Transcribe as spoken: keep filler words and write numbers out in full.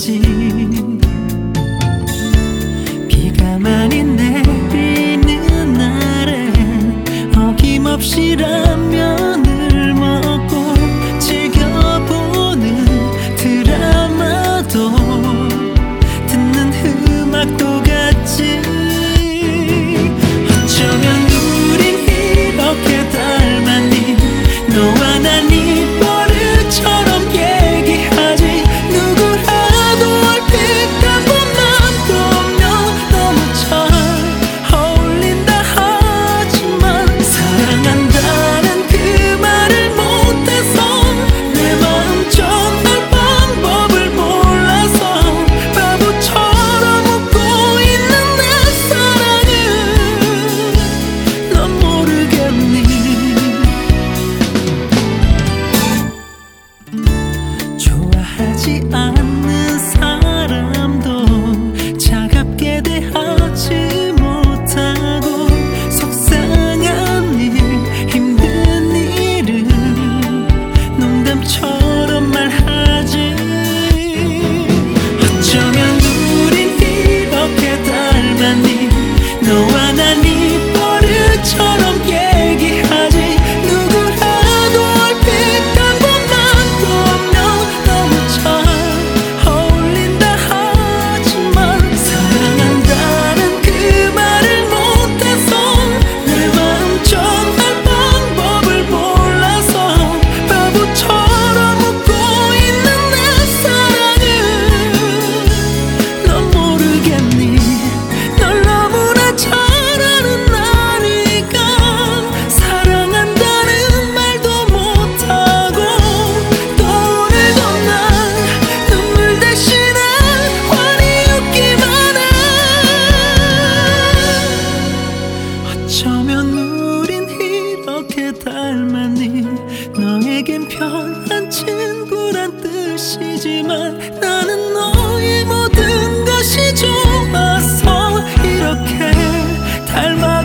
있지. 비가 많이 내리는 날엔 어김없이 라면을 먹고 즐겨보는 드라마도 듣는 음악도 같지. 어쩌면 우린 이렇게 닮았니. 너와 난 이 버릇처럼 얘기하지. 누구라도 얼핏 한 번만 보면 너무 잘 어울린다 하지만 사랑한다는 그 말을 못해서 내 마음 전할 방법을 몰라서 바보처럼 웃고 있는 내 사랑을 넌 모르겠니. 좋아하지 않는 사람도 차갑게 대하지 못하고 속상한 일 힘든 일은 농담처럼 말하지. 어쩌면 우린 이렇게 닮았니. 너와 난 이 버릇처럼 얘기하지. 누구라도 얼핏 한 번만 보면 너무 잘 어울린다 하지만 사랑한다는 그 말을 못해서 내 마음 전할 방법을 몰라서 바보처럼 웃고 있는 내 사랑을 넌 모르겠니. 널 너무나 잘 아는 나니까 사랑한다는 말도 못하고 또 오늘도 난 눈물 대신에 환히 웃기만 해. 어쩌면 우린 이렇게 닮았니. 너에겐 편한 친구란 뜻이지만 나는 너의 모든 것이 좋아서 이렇게 닮아